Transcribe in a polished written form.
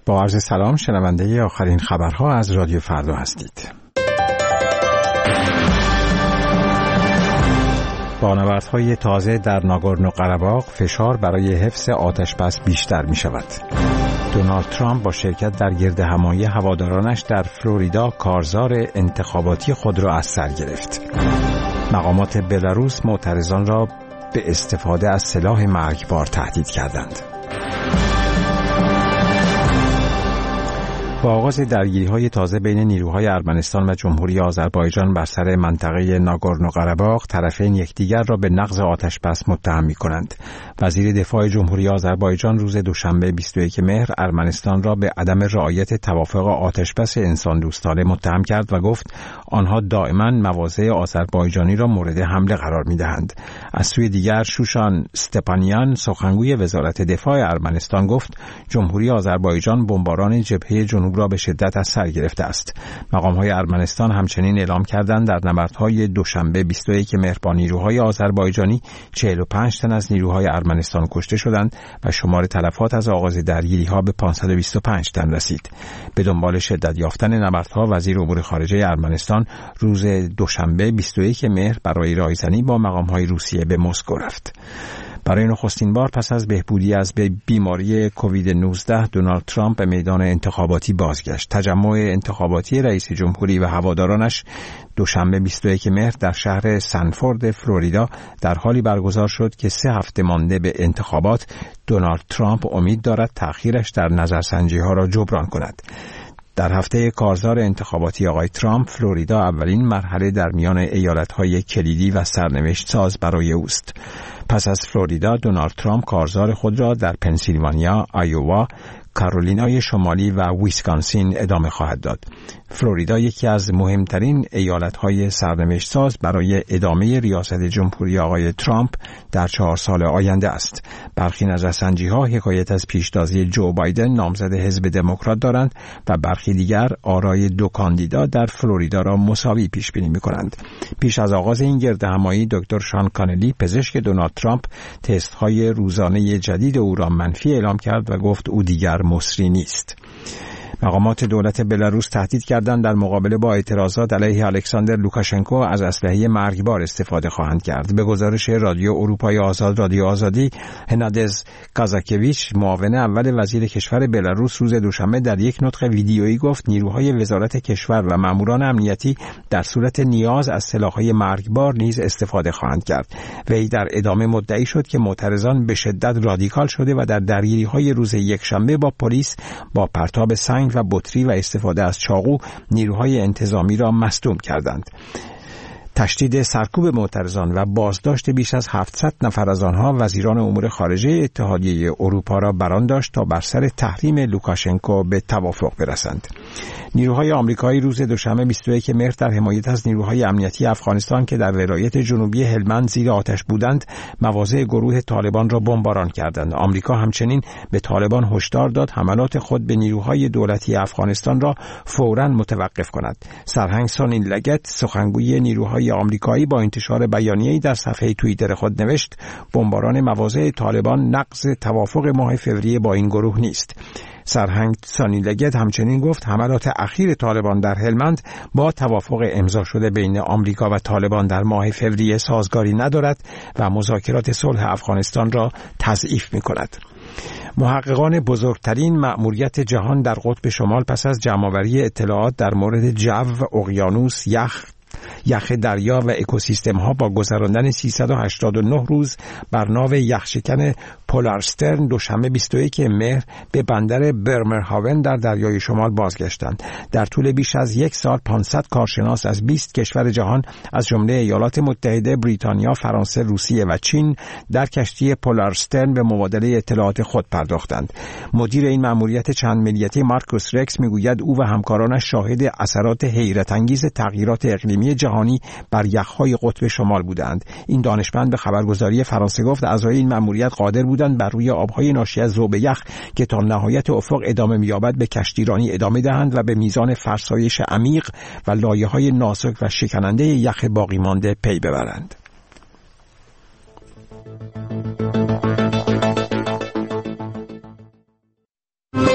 با عرض سلام، شنونده آخرین خبرها از رادیو فردا هستید. با نبردهای تازه در ناگورنو قره‌باغ فشار برای حفظ آتش‌بس بیشتر می شود. دونالد ترامپ با شرکت در گردهمایی هوادارانش در فلوریدا کارزار انتخاباتی خود را از سر گرفت. مقامات بلاروس معترضان را به استفاده از سلاح مرگبار تهدید کردند. با آغاز درگیری‌های تازه بین نیروهای ارمنستان و جمهوری آذربایجان بر سر منطقه ناگورنو قره‌باغ، طرفین یکدیگر را به نقض آتش‌بس متهم می‌کنند. وزیر دفاع جمهوری آذربایجان روز دوشنبه 21 مهر ارمنستان را به عدم رعایت توافق آتش‌بس انسان دوستانه متهم کرد و گفت آنها دائما مواضع آذربایجانی را مورد حمله قرار می‌دهند. از سوی دیگر شوشان استپانیان، سخنگوی وزارت دفاع ارمنستان، گفت جمهوری آذربایجان بمباران جبهه جنوب را به شدت از سر گرفته است. مقام‌های ارمنستان همچنین اعلام کردند در نبردهای دوشنبه 21 مهر با نیروهای آذربایجانی 45 تن از نیروهای ارمنستان کشته شدند و شمار تلفات از آغاز درگیری‌ها به 525 تن رسید. به دنبال شدت یافتن نبردها، وزیر امور خارجه ارمنستان روز دوشنبه 21 مهر برای رایزنی با مقام‌های روسیه به مسکو رفت. برای نخستین بار پس از بهبودی از بیماری کووید 19 دونالد ترامپ به میدان انتخاباتی بازگشت. تجمع انتخاباتی رئیس جمهوری و هوادارانش دوشنبه 21 مهر در شهر سنفورد فلوریدا در حالی برگزار شد که 3 هفته مانده به انتخابات دونالد ترامپ امید دارد تأخیرش در نظرسنجی‌ها را جبران کند. در هفته کارزار انتخاباتی آقای ترامپ، فلوریدا اولین مرحله در میان ایالت‌های کلیدی و سرنوشت ساز برای اوست. پس از فلوریدا، دونالد ترامپ کارزار خود را در پنسیلوانیا، آیووا، کارولینای شمالی و ویسکانسین ادامه خواهد داد. فلوریدا یکی از مهمترین ایالت‌های سرنوشت ساز برای ادامه ریاست جمهوری آقای ترامپ در 4 سال آینده است. برخی نظرسنجی‌ها حکایت از پیشتازی جو بایدن نامزد حزب دموکرات دارند و برخی دیگر آرای 2 کاندیدا در فلوریدا را مساوی پیش بینی می‌کنند. پیش از آغاز این گردهمایی، دکتر شان کانلی، پزشک دونالد ترامپ، تست‌های روزانه جدید او را منفی اعلام کرد و گفت او دیگر مصری نیست. مقامات دولت بلاروس تهدید کردند در مقابله با اعتراضات علیه الکساندر لوکاشنکو از اسلحه مرگبار استفاده خواهند کرد. به گزارش رادیو اروپای آزاد، رادیو آزادی، هنادز کازاکویچ، معاون اول وزیر کشور بلاروس، روز دوشنبه در یک نطق ویدیویی گفت نیروهای وزارت کشور و ماموران امنیتی در صورت نیاز از سلاح‌های مرگبار نیز استفاده خواهند کرد. وی در ادامه مدعی شد که معترضان به شدت رادیکال شده و در درگیری‌های روز یکشنبه با پلیس با پرتاب سنگ و بطری و استفاده از چاقو نیروهای انتظامی را مصدوم کردند. تشدید سرکوب معترضان و بازداشت بیش از 700 نفر از آنها وزیران امور خارجه اتحادیه اروپا را بران داشت تا بر سر تحریم لوکاشنکو به توافق برسند. نیروهای آمریکایی روز دوشنبه 21 مهر در حمایت از نیروهای امنیتی افغانستان که در ولایت جنوبی هلمند زیر آتش بودند، مواضع گروه طالبان را بمباران کردند. آمریکا همچنین به طالبان هشدار داد حملات خود به نیروهای دولتی افغانستان را فوراً متوقف کند. سرهنگ سونیل لگت، سخنگوی نیروهای آمریکایی، با انتشار بیانیه‌ای در صفحه توییتر خود نوشت بمباران مواضع طالبان نقض توافق ماه فوریه با این گروه نیست. سرهنگ سونیل لگت همچنین گفت حملات اخیر طالبان در هلمند با توافق امضا شده بین آمریکا و طالبان در ماه فوریه سازگاری ندارد و مذاکرات صلح افغانستان را تضعیف می‌کند. محققان بزرگترین مأموریت جهان در قطب شمال پس از جمع‌آوری اطلاعات در مورد جو، اقیانوس، یخ دریا و اکوسیستم ها با گذراندن 389 روز بر ناو یخشکن پولارسترن دوشنبه 21 مهر به بندر برمرهاون در دریای شمال بازگشتند. در طول بیش از یک سال 500 کارشناس از 20 کشور جهان از جمله ایالات متحده، بریتانیا، فرانسه، روسیه و چین در کشتی پولارسترن به مبادله اطلاعات خود پرداختند. مدیر این مأموریت چند ملیتی مارکوس رکس میگوید او و همکارانش شاهد اثرات حیرت انگیز تغییرات اقلیمی جهانی بر یخ‌های قطب شمال بودند. این دانشمند به خبرگزاری فرانسه گفت اعضای این مأموریت قادر بودند بر روی آبهای ناشی از ذوب یخ که تا نهایت افق ادامه می‌یابد به کشتیرانی ادامه دهند و به میزان فرسایش عمیق و لایه‌های نازک و شکننده یخ باقی مانده پی ببرند.